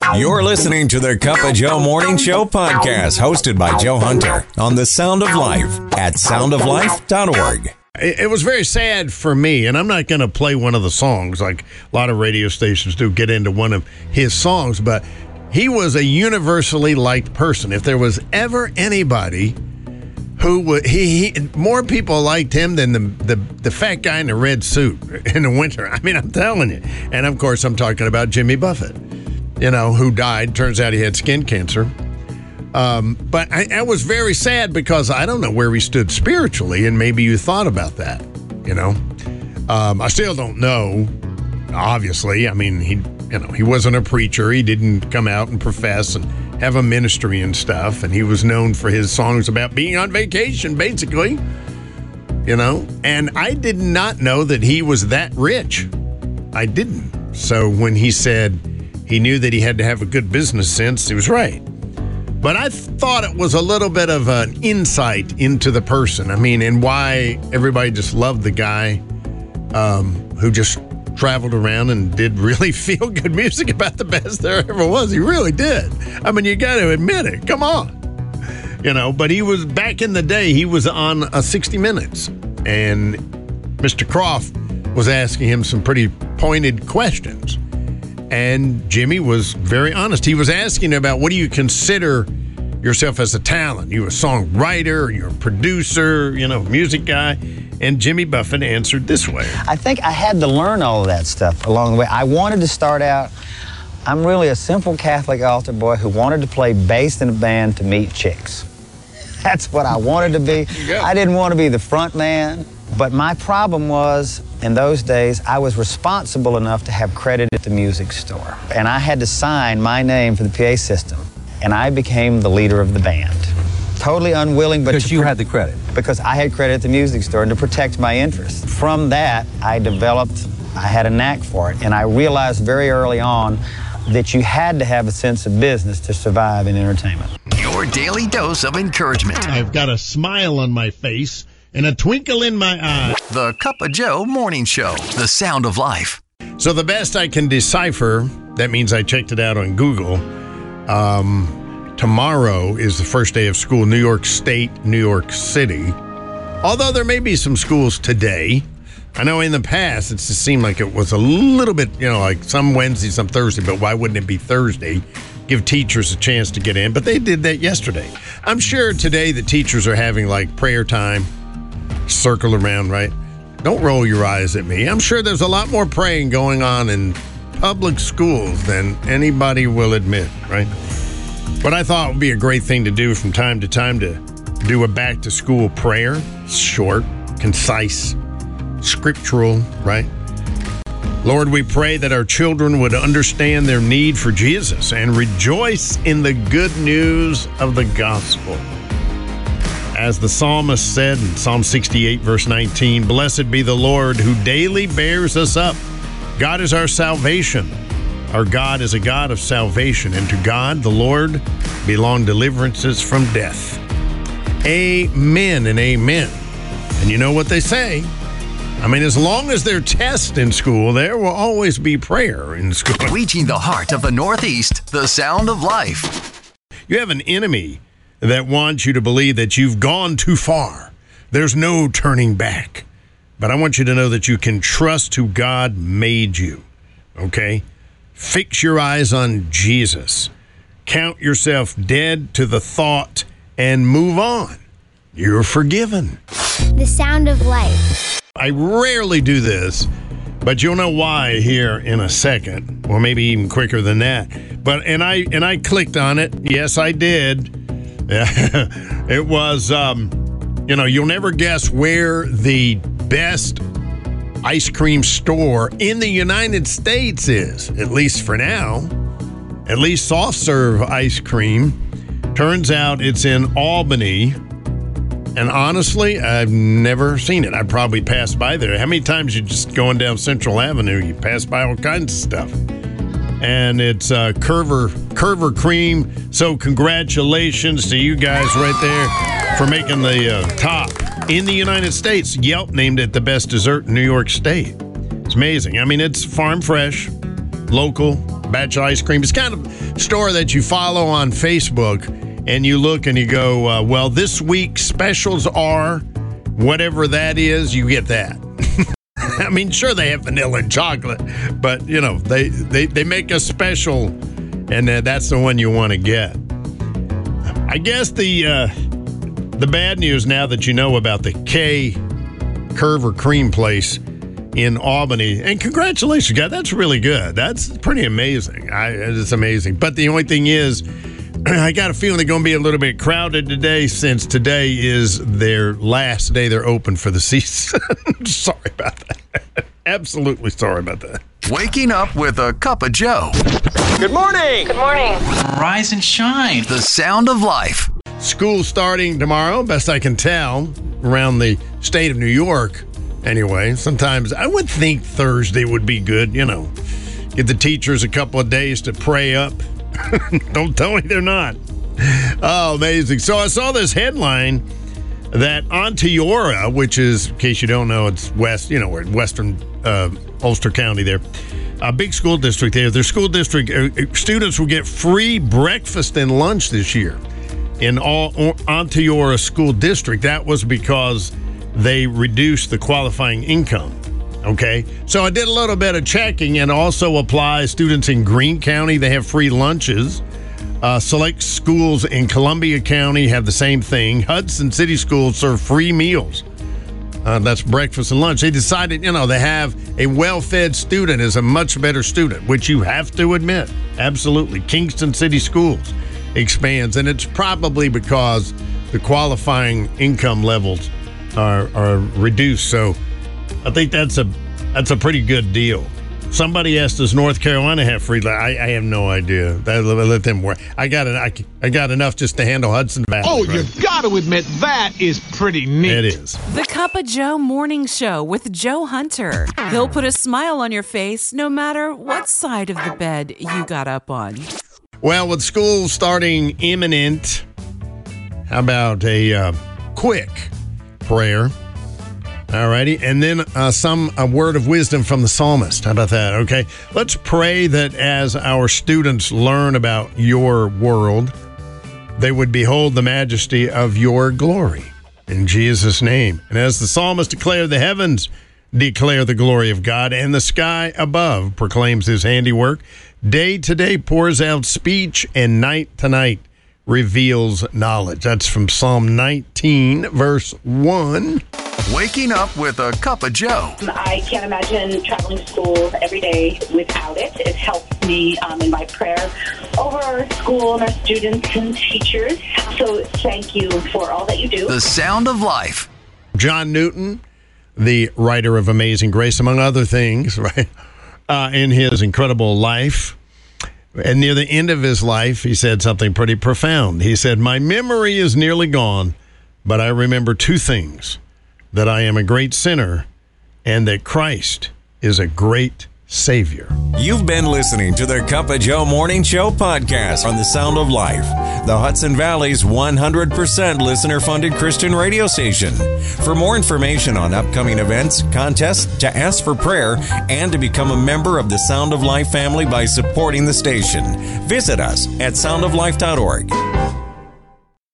You're listening to the Cup of Joe Morning Show podcast, hosted by Joe Hunter on The Sound of Life at soundoflife.org. It was very sad for me, and I'm not going to play one of the songs like a lot of radio stations do, get into one of his songs, but he was a universally liked person. If there was ever anybody who would, more people liked him than the fat guy in the red suit in the winter. I mean, I'm telling you. And, of course, I'm talking about Jimmy Buffett, who died. Turns out he had skin cancer. But I was very sad because I don't know where he stood spiritually, and maybe you thought about that, I still don't know, obviously. I mean, he wasn't a preacher. He didn't come out and profess and have a ministry and stuff, and he was known for his songs about being on vacation, basically, And I did not know that he was that rich. I didn't. So when he said he knew that he had to have a good business sense, he was right. But I thought it was a little bit of an insight into the person. I mean, and why everybody just loved the guy who just traveled around and did really feel-good music about the best there ever was. He really did. I mean, you got to admit it. Come on. But he was, back in the day, he was on 60 Minutes. And Mr. Croft was asking him some pretty pointed questions. And Jimmy was very honest. He was asking about, what do you consider yourself as a talent? You a songwriter, you're a producer, music guy? And Jimmy Buffett answered this way. I think I had to learn all of that stuff along the way. I wanted to start out, I'm really a simple Catholic altar boy who wanted to play bass in a band to meet chicks. That's what I wanted to be. I didn't want to be the front man. But my problem was, in those days, I was responsible enough to have credit at the music store. And I had to sign my name for the PA system. And I became the leader of the band. Totally unwilling, but because you had the credit. Because I had credit at the music store and to protect my interests. From that, I had a knack for it. And I realized very early on that you had to have a sense of business to survive in entertainment. Your daily dose of encouragement. I've got a smile on my face and a twinkle in my eye. The Cup of Joe Morning Show, the sound of life. So the best I can decipher, that means I checked it out on Google. Tomorrow is the first day of school, New York State, New York City. Although there may be some schools today. I know in the past, it just seemed like it was a little bit, like some Wednesday, some Thursday, but why wouldn't it be Thursday? Give teachers a chance to get in, but they did that yesterday. I'm sure today the teachers are having like prayer time, circle around, right? Don't roll your eyes at me. I'm sure there's a lot more praying going on in public schools than anybody will admit, right? But I thought it would be a great thing to do from time to time to do a back-to-school prayer. Short, concise, scriptural, right? Lord, we pray that our children would understand their need for Jesus and rejoice in the good news of the gospel. As the psalmist said in Psalm 68, verse 19, "Blessed be the Lord who daily bears us up. God is our salvation. Our God is a God of salvation, and to God, the Lord, belong deliverances from death." Amen and amen. And you know what they say. I mean, as long as there's tests in school, there will always be prayer in school. Reaching the heart of the Northeast, the sound of life. You have an enemy that wants you to believe that you've gone too far. There's no turning back. But I want you to know that you can trust who God made you, okay? Fix your eyes on Jesus. Count yourself dead to the thought and move on. You're forgiven. The sound of life. I rarely do this, but you'll know why here in a second, or maybe even quicker than that. But and I clicked on it. Yes, I did. It was, you'll never guess where the best ice cream store in the United States is, at least for now. At least soft serve ice cream. Turns out it's in Albany. And honestly, I've never seen it. I probably passed by there. How many times you just going down Central Avenue, you pass by all kinds of stuff. And it's Curver Cream. So congratulations to you guys right there for making the top in the United States. Yelp named it the best dessert in New York State. It's amazing. I mean, it's farm fresh. local batch ice cream. It's kind of a store that you follow on Facebook, and you look and you go, well, this week's specials are whatever that is, you get that. I mean, sure, they have vanilla and chocolate, but, you know, they make a special, and that's the one you want to get. I guess the bad news now that you know about the K Curver Cream Place in Albany, and congratulations, guys, that's really good. That's pretty amazing. It's amazing. But the only thing is, I got a feeling they're going to be a little bit crowded today, since today is their last day they're open for the season. Sorry about that. Absolutely sorry about that. Waking up with a cup of Joe. Good morning. Good morning. Rise and shine. The sound of life. School starting tomorrow, best I can tell, around the state of New York. Anyway, sometimes I would think Thursday would be good, you know. Give the teachers a couple of days to pray up. Don't tell me they're not. Oh, amazing. So I saw this headline that Onteora, which is, in case you don't know, it's west, you know, where Western Ulster County there, a big school district there. Their school district students will get free breakfast and lunch this year in all Onteora School District. That was because they reduced the qualifying income. Okay, so I did a little bit of checking, and also applies students in Greene County. They have free lunches. Select schools in Columbia County have the same thing. Hudson City Schools serve free meals. That's breakfast and lunch. They decided, you know, they have a well-fed student is a much better student, which you have to admit. Absolutely. Kingston City Schools expands, and it's probably because the qualifying income levels are reduced. So I think that's a pretty good deal. Somebody asked, does North Carolina have free lunch? I have no idea. Let them work. I got enough just to handle Hudson Valley. Oh, right? you got to admit, that is pretty neat. It is. The Cup of Joe Morning Show with Joe Hunter. He'll put a smile on your face no matter what side of the bed you got up on. Well, with school starting imminent, how about a quick prayer? Alrighty, and then a word of wisdom from the psalmist. How about that? Okay, let's pray that as our students learn about your world, they would behold the majesty of your glory. In Jesus' name. And as the psalmist declared, the heavens declare the glory of God, and the sky above proclaims his handiwork. Day to day pours out speech, and night to night reveals knowledge. That's from Psalm 19, verse 1. Waking up with a cup of Joe. I can't imagine traveling to school every day without it. It helps me in my prayer over our school and our students and teachers. So thank you for all that you do. The sound of life. John Newton, the writer of Amazing Grace, among other things, right? In his incredible life. And near the end of his life, he said something pretty profound. He said, "My memory is nearly gone, but I remember two things. That I am a great sinner, and that Christ is a great Savior." You've been listening to the Cup of Joe Morning Show podcast on the Sound of Life, the Hudson Valley's 100% listener-funded Christian radio station. For more information on upcoming events, contests, to ask for prayer, and to become a member of the Sound of Life family by supporting the station, visit us at soundoflife.org.